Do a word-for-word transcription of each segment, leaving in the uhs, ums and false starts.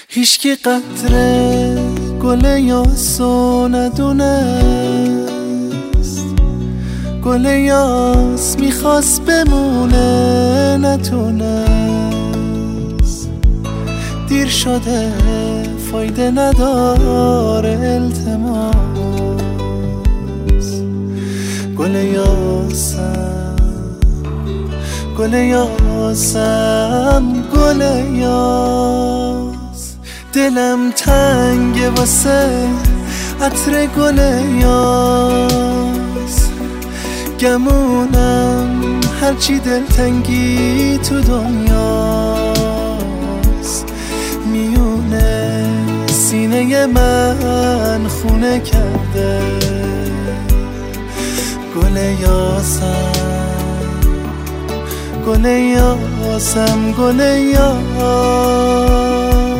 هیچکی قطره گل یاسو ندونست، گل یاس میخواست بمونه نتونست، دیر شده فایده نداره التماس. گل یاسم گل یاسم گل یاس، دلم تنگه واسه عطر گل یاس، گمونم هرچی دلتنگی تو دنیاست، میونه سینه من خونه کرده. گل یاسم گل یاسم گل یاس.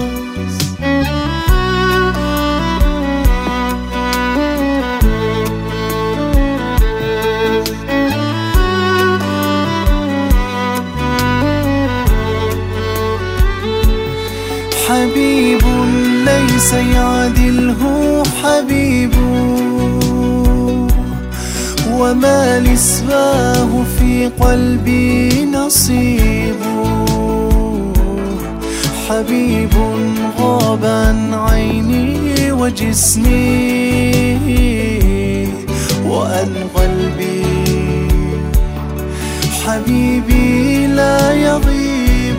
حبيب ليس يعدله حبيب، وما لسواه في قلبي نصيب. حبيب غاب عن عيني وجسمي وعن قلبي، حبيبي لا يغيب.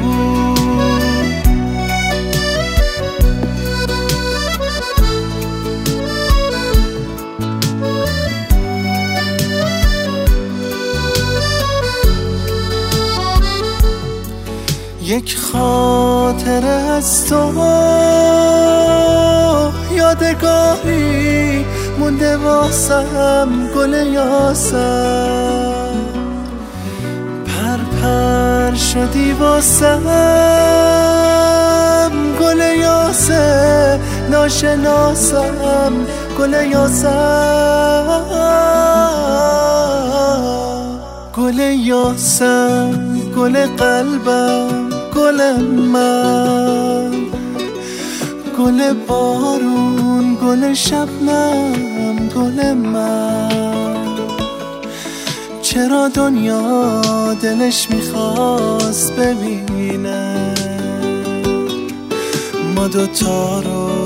یک خاطره از تو یادگاری مونده واسم گل یاسم، پر پر شدی واسم گل یاسه ناشناسم گل یاسم. گل یاسم گل قلبم گل من، گل بارون گل شبنم گل من. چرا دنیا دلش میخواست ببینه ما دوتا رو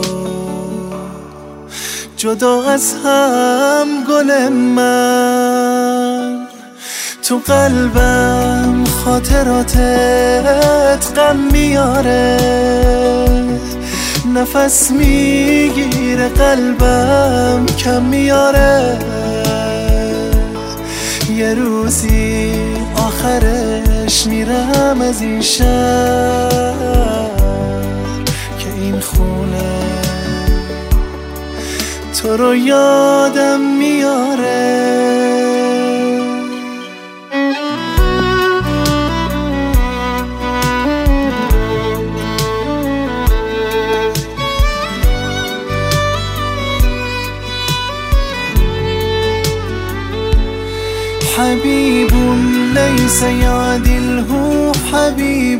جدا از هم گل من. تو قلبم خاطراتت غم میاره، نفس میگیره قلبم کم میاره. یه روزی آخرش میرم از این شهر که این خونه تو رو یادم میاره. حبيب ليس يعدله حبيب،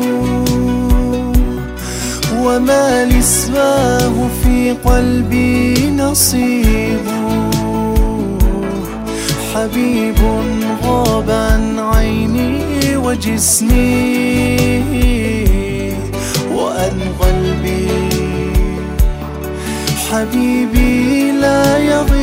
وما لسواه في قلبي نصيب. حبيب غاب عن عيني وجسمي وعن قلبي، حبيبي لا يغيب.